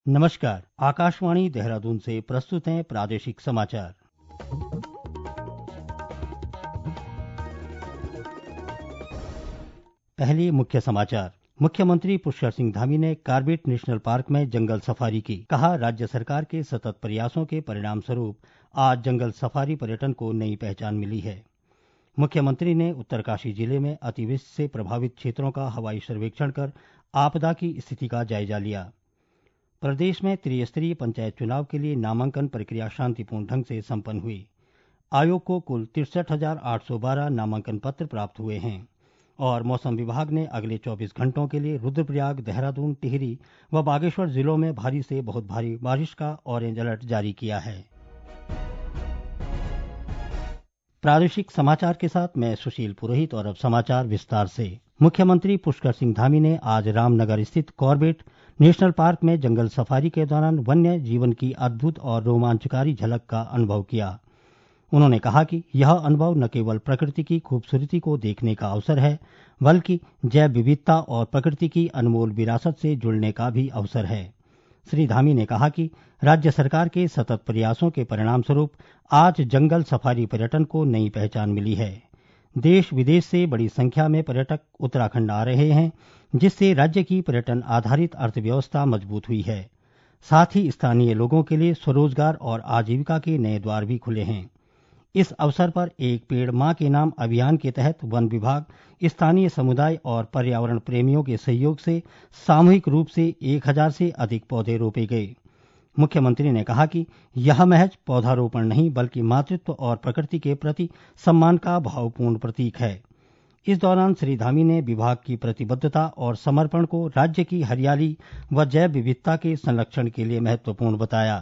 नमस्कार। आकाशवाणी देहरादून से प्रस्तुत हैं प्रादेशिक समाचार। पहले मुख्य समाचार। मुख्यमंत्री पुष्कर सिंह धामी ने कॉर्बेट नेशनल पार्क में जंगल सफारी की। कहा, राज्य सरकार के सतत प्रयासों के परिणाम स्वरूप आज जंगल सफारी पर्यटन को नई पहचान मिली है। मुख्यमंत्री ने उत्तरकाशी जिले में अतिवृष्टि से प्रभावित क्षेत्रों का हवाई सर्वेक्षण कर आपदा की स्थिति का जायजा लिया। प्रदेश में त्रिस्तरीय पंचायत चुनाव के लिए नामांकन प्रक्रिया शांतिपूर्ण ढंग से संपन्न हुई। आयोग को कुल 63,812 नामांकन पत्र प्राप्त हुए हैं। और मौसम विभाग ने अगले 24 घंटों के लिए रुद्रप्रयाग, देहरादून, टिहरी व बागेश्वर जिलों में भारी से बहुत भारी बारिश का ऑरेंज अलर्ट जारी किया है। प्रादेशिक समाचार के साथ मैं सुशील पुरोहित। और अब समाचार विस्तार से। मुख्यमंत्री पुष्कर सिंह धामी ने आज रामनगर स्थित कॉर्बेट नेशनल पार्क में जंगल सफारी के दौरान वन्य जीवन की अद्भुत और रोमांचकारी झलक का अनुभव किया। उन्होंने कहा कि यह अनुभव न केवल प्रकृति की खूबसूरती को देखने का अवसर है, बल्कि जैव विविधता और प्रकृति की अनमोल विरासत से जुड़ने का भी अवसर है। श्री धामी ने कहा कि राज्य सरकार के सतत प्रयासों के परिणाम स्वरूप आज जंगल सफारी पर्यटन को नई पहचान मिली है। देश विदेश से बड़ी संख्या में पर्यटक उत्तराखंड आ रहे हैं, जिससे राज्य की पर्यटन आधारित अर्थव्यवस्था मजबूत हुई है। साथ ही स्थानीय लोगों के लिए स्वरोजगार और आजीविका के नए द्वार भी खुले हैं। इस अवसर पर एक पेड़ मां के नाम अभियान के तहत वन विभाग, स्थानीय समुदाय और पर्यावरण प्रेमियों के सहयोग से सामूहिक रूप से 1000 से अधिक पौधे रोपे गए। मुख्यमंत्री ने कहा कि यह महज पौधारोपण नहीं, बल्कि मातृत्व और प्रकृति के प्रति सम्मान का भावपूर्ण प्रतीक है। इस दौरान श्री धामी ने विभाग की प्रतिबद्धता और समर्पण को राज्य की हरियाली व जैव विविधता के संरक्षण के लिए महत्वपूर्ण बताया।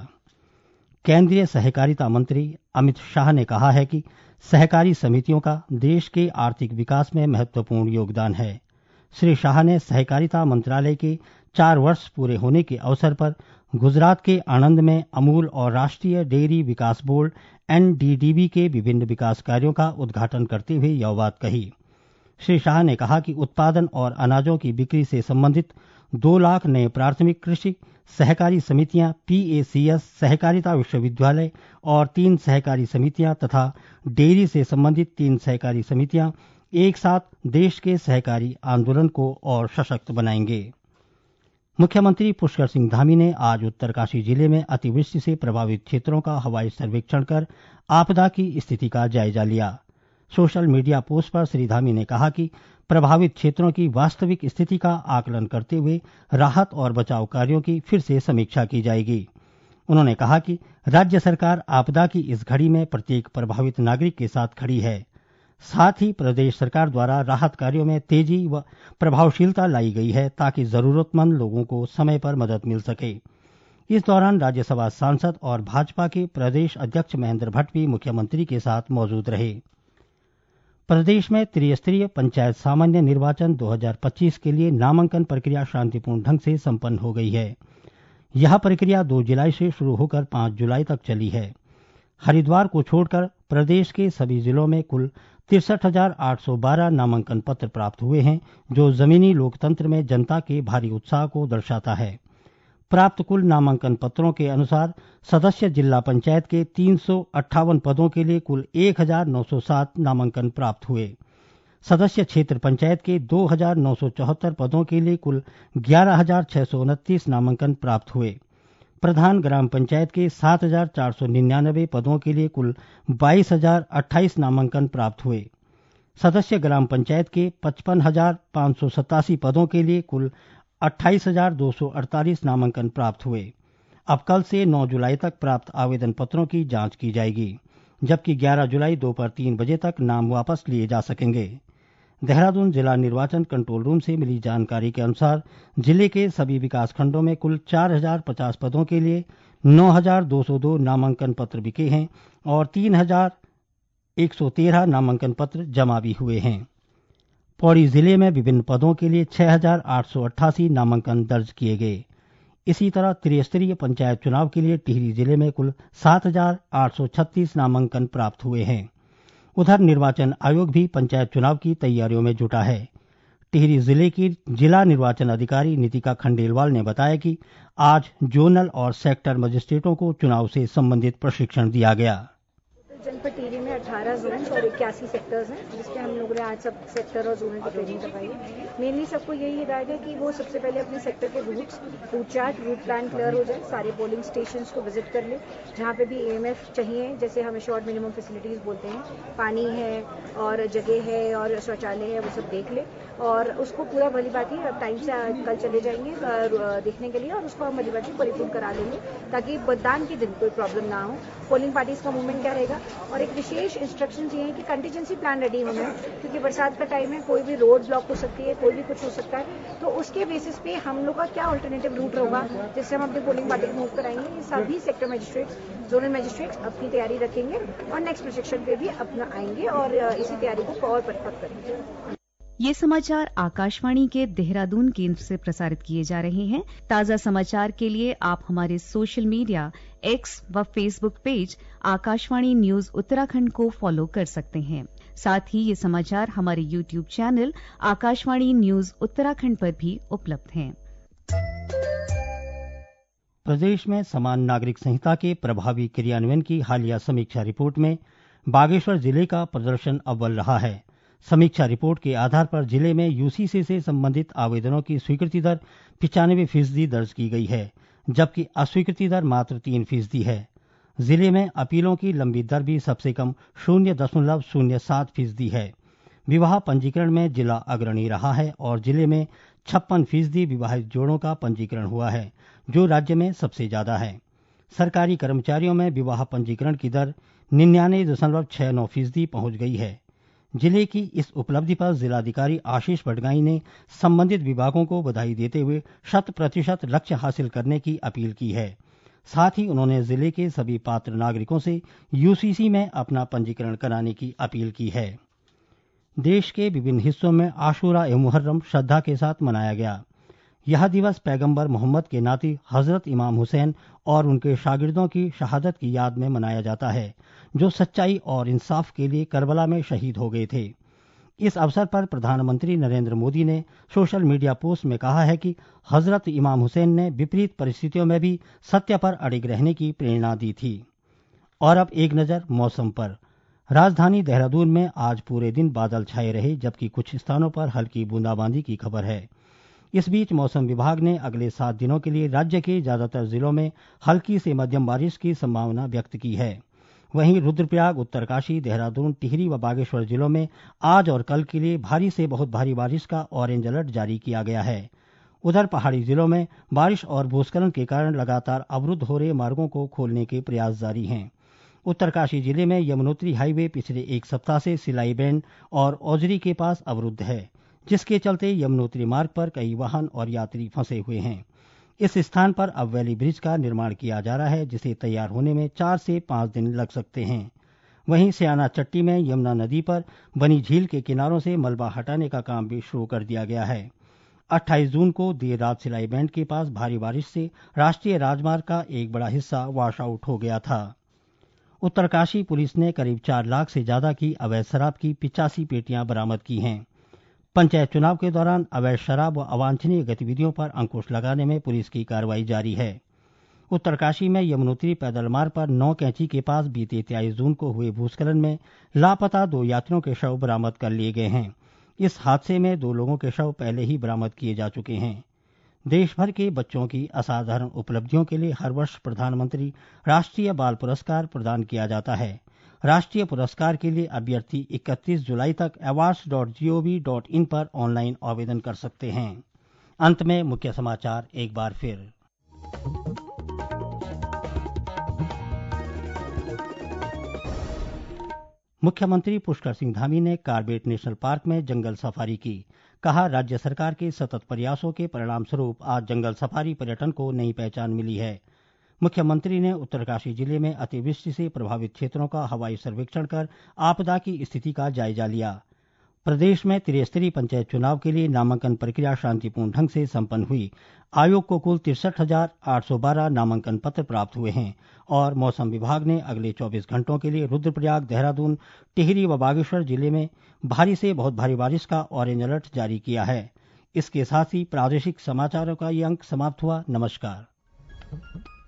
केंद्रीय सहकारिता मंत्री अमित शाह ने कहा है कि सहकारी समितियों का देश के आर्थिक विकास में महत्वपूर्ण योगदान है। श्री शाह ने सहकारिता मंत्रालय के 4 वर्ष पूरे होने के अवसर पर गुजरात के आणंद में अमूल और राष्ट्रीय डेयरी विकास बोर्ड NDDB के विभिन्न विकास कार्यों का उद्घाटन करते हुए यह बात कही। श्री शाह ने कहा कि उत्पादन और अनाजों की बिक्री से संबंधित 2 लाख नए प्राथमिक कृषि सहकारी समितियां, PACS, सहकारिता विश्वविद्यालय और 3 सहकारी समितियां तथा डेयरी से संबंधित 3 सहकारी समितियां एक साथ देश के सहकारी आंदोलन को और सशक्त बनाएंगे। मुख्यमंत्री पुष्कर सिंह धामी ने आज उत्तरकाशी जिले में अतिवृष्टि से प्रभावित क्षेत्रों का हवाई सर्वेक्षण कर आपदा की स्थिति का जायजा लिया। सोशल मीडिया पोस्ट पर श्री धामी ने कहा कि प्रभावित क्षेत्रों की वास्तविक स्थिति का आकलन करते हुए राहत और बचाव कार्यों की फिर से समीक्षा की जाएगी। उन्होंने कहा कि राज्य सरकार आपदा की इस घड़ी में प्रत्येक प्रभावित नागरिक के साथ खड़ी है। साथ ही प्रदेश सरकार द्वारा राहत कार्यों में तेजी व प्रभावशीलता लाई गई है, ताकि जरूरतमंद लोगों को समय पर मदद मिल सके। इस दौरान राज्यसभा सांसद और भाजपा के प्रदेश अध्यक्ष महेंद्र भट्ट भी मुख्यमंत्री के साथ मौजूद रहे। प्रदेश में त्रिस्तरीय पंचायत सामान्य निर्वाचन 2025 के लिए नामांकन प्रक्रिया शांतिपूर्ण ढंग से संपन्न हो गई है। यह प्रक्रिया 2 जुलाई से शुरू होकर 5 जुलाई तक चली है। हरिद्वार को छोड़कर प्रदेश के सभी जिलों में कुल 63,812 नामांकन पत्र प्राप्त हुए हैं, जो जमीनी लोकतंत्र में जनता के भारी उत्साह को दर्शाता है। प्राप्त कुल नामांकन पत्रों के अनुसार सदस्य जिला पंचायत के 358 पदों के लिए कुल 1,907 नामांकन प्राप्त हुए। सदस्य क्षेत्र पंचायत के 2,974 पदों के लिए कुल 11,629 नामांकन प्राप्त हुए। प्रधान ग्राम पंचायत के 7,499 पदों के लिए कुल 22,028 नामांकन प्राप्त हुए। सदस्य ग्राम पंचायत के 55,587 पदों के लिए कुल 28,248 नामांकन प्राप्त हुए। अब कल से 9 जुलाई तक प्राप्त आवेदन पत्रों की जांच की जाएगी, जबकि 11 जुलाई दोपहर 3 बजे तक नाम वापस लिए जा सकेंगे। देहरादून जिला निर्वाचन कंट्रोल रूम से मिली जानकारी के अनुसार जिले के सभी विकास खंडों में कुल 4,050 पदों के लिए 9,202 नामांकन पत्र बिके हैं और 3,113 नामांकन पत्र जमा भी हुए हैं। पौड़ी जिले में विभिन्न पदों के लिए 6,888 नामांकन दर्ज किए गए। इसी तरह त्रिस्तरीय पंचायत चुनाव के लिए टिहरी जिले में कुल 7,836 नामांकन प्राप्त हुए हैं। उधर निर्वाचन आयोग भी पंचायत चुनाव की तैयारियों में जुटा है। टिहरी जिले की जिला निर्वाचन अधिकारी नितिका खंडेलवाल ने बताया कि आज जोनल और सेक्टर मजिस्ट्रेटों को चुनाव से संबंधित प्रशिक्षण दिया गया। जनपद टिहरी में 18 जोन और 81 सेक्टर्स हैं, जिसके हम लोगों ने आज सब सेक्टर और जोनल की ट्रेनिंग करवाई है। मेनली सबको यही हिदायत है कि वो सबसे पहले अपने सेक्टर के route chart, route plan clear हो जाए, सारे पोलिंग स्टेशंस को विजिट कर ले, जहाँ पे भी एएमएफ चाहिए, जैसे हम शॉर्ट मिनिमम फैसिलिटीज बोलते हैं, पानी है और जगह है और शौचालय है, वो सब देख ले और उसको पूरा भली बात ही टाइम से कल चले जाएंगे देखने के लिए और उसको हम भली बात ही परिपूर्ण करा लेंगे, ताकि मतदान के दिन कोई प्रॉब्लम ना हो। पोलिंग पार्टीज का मूवमेंट क्या रहेगा और एक विशेष इंस्ट्रक्शन ये है कि कंटीजेंसी प्लान रेडी होना है, क्योंकि बरसात का टाइम है, कोई भी रोड ब्लॉक हो सकती है, कोई भी कुछ हो सकता है, तो उसके बेसिस पे हम लोग का क्या अल्टरनेटिव रूट होगा जिससे हम अपनी पोलिंग पार्टी को मूव कराएंगे। ये सभी सेक्टर मजिस्ट्रेट्स, जोनल मजिस्ट्रेट्स अपनी तैयारी रखेंगे और नेक्स्ट प्रशिक्षण पे भी अपना आएंगे और इसी तैयारी को और परिपक्व करेंगे। ये समाचार आकाशवाणी के देहरादून केंद्र से प्रसारित किए जा रहे हैं। ताज़ा समाचार के लिए आप हमारे सोशल मीडिया एक्स व Facebook page Akashvani news Uttarakhand को फॉलो कर सकते हैं। साथ ही ये समाचार हमारे YouTube channel Akashvani news Uttarakhand पर भी उपलब्ध हैं। प्रदेश में समान नागरिक संहिता के प्रभावी क्रियान्वयन की हालिया समीक्षा रिपोर्ट में बागेश्वर जिले का प्रदर्शन अव्वल रहा है। समीक्षा रिपोर्ट के आधार पर जिले में यूसीसी से संबंधित आवेदनों की स्वीकृति दर 95% दर्ज की गई है, जबकि अस्वीकृति दर मात्र 3% है। जिले में अपीलों की लंबी दर भी सबसे कम 0.07% है। विवाह पंजीकरण में जिला अग्रणी रहा है और जिले में 56% विवाहित जोड़ों का पंजीकरण हुआ है, जो राज्य में सबसे ज्यादा है। सरकारी कर्मचारियों में विवाह पंजीकरण की दर 99.69% पहुंच गई है। जिले की इस उपलब्धि पर जिलाधिकारी आशीष भटगाई ने संबंधित विभागों को बधाई देते हुए 100% लक्ष्य हासिल करने की अपील की है। साथ ही उन्होंने जिले के सभी पात्र नागरिकों से यूसीसी में अपना पंजीकरण कराने की अपील की है। देश के विभिन्न हिस्सों में आशूरा ए मुहर्रम श्रद्धा के साथ मनाया गया। यह दिवस पैगंबर मोहम्मद के नाती हजरत इमाम हुसैन और उनके शागिर्दों की शहादत की याद में मनाया जाता है, जो सच्चाई और इंसाफ के लिए करबला में शहीद हो गए थे। इस अवसर पर प्रधानमंत्री नरेंद्र मोदी ने सोशल मीडिया पोस्ट में कहा है कि हजरत इमाम हुसैन ने विपरीत परिस्थितियों में भी सत्य पर अडिग रहने की प्रेरणा दी थी। और अब एक नजर मौसम पर। राजधानी देहरादून में आज पूरे दिन बादल छाए रहे, जबकि कुछ स्थानों पर हल्की बूंदाबांदी की खबर है। इस बीच मौसम विभाग ने अगले 7 दिनों के लिए राज्य के ज्यादातर जिलों में हल्की से मध्यम बारिश की संभावना व्यक्त की है। वहीं रुद्रप्रयाग, उत्तरकाशी, देहरादून, टिहरी व बागेश्वर जिलों में आज और कल के लिए भारी से बहुत भारी बारिश का ऑरेंज अलर्ट जारी किया गया है। उधर पहाड़ी जिलों में बारिश और भूस्खलन के कारण लगातार अवरुद्ध हो रहे मार्गों को खोलने के प्रयास जारी हैं। उत्तरकाशी जिले में यमुनोत्री हाईवे पिछले एक सप्ताह से सिलाई बैंड और औजरी के पास अवरुद्ध है, जिसके चलते यमुनोत्री मार्ग पर कई वाहन और यात्री फंसे हुए हैं। इस स्थान पर अब वैली ब्रिज का निर्माण किया जा रहा है, जिसे तैयार होने में 4 से 5 दिन लग सकते हैं। वहीं स्याना चट्टी में यमुना नदी पर बनी झील के किनारों से मलबा हटाने का काम भी शुरू कर दिया गया है। 28 जून को देर रात सिलाई बैंड के पास भारी बारिश से राष्ट्रीय राजमार्ग का एक बड़ा हिस्सा वॉश आउट हो गया था। उत्तरकाशी पुलिस ने करीब 4 लाख से ज्यादा की अवैध शराब की 85 पेटियां बरामद की हैं। पंचायत चुनाव के दौरान अवैध शराब व अवांछनीय गतिविधियों पर अंकुश लगाने में पुलिस की कार्रवाई जारी है। उत्तरकाशी में यमुनोत्री पैदल मार्ग पर 9 कैंची के पास बीते 23 जून को हुए भूस्खलन में लापता 2 यात्रियों के शव बरामद कर लिए गए हैं। इस हादसे में 2 लोगों के शव पहले ही बरामद किए जा चुके हैं। देश भर के बच्चों की असाधारण उपलब्धियों के लिए हर वर्ष प्रधानमंत्री राष्ट्रीय बाल पुरस्कार प्रदान किया जाता है। राष्ट्रीय पुरस्कार के लिए अभ्यर्थी 31 जुलाई तक awards.gov.in पर ऑनलाइन आवेदन कर सकते हैं। अंत में मुख्य समाचार एक बार फिर। मुख्यमंत्री पुष्कर सिंह धामी ने कॉर्बेट नेशनल पार्क में जंगल सफारी की। कहा, राज्य सरकार के सतत प्रयासों के परिणाम स्वरूप आज जंगल सफारी पर्यटन को नई पहचान मिली है। मुख्यमंत्री ने उत्तरकाशी जिले में अतिवृष्टि से प्रभावित क्षेत्रों का हवाई सर्वेक्षण कर आपदा की स्थिति का जायजा लिया। प्रदेश में त्रिस्तरीय पंचायत चुनाव के लिए नामांकन प्रक्रिया शांतिपूर्ण ढंग से संपन्न हुई। आयोग को कुल 63,812 नामांकन पत्र प्राप्त हुए हैं और मौसम विभाग ने अगले 24 घंटों के लिए रुद्रप्रयाग, देहरादून, टिहरी व बागेश्वर जिले में भारी से बहुत भारी बारिश का ऑरेंज अलर्ट जारी किया है। इसके साथ ही प्रादेशिक समाचारों का ये अंक समाप्त हुआ। नमस्कार।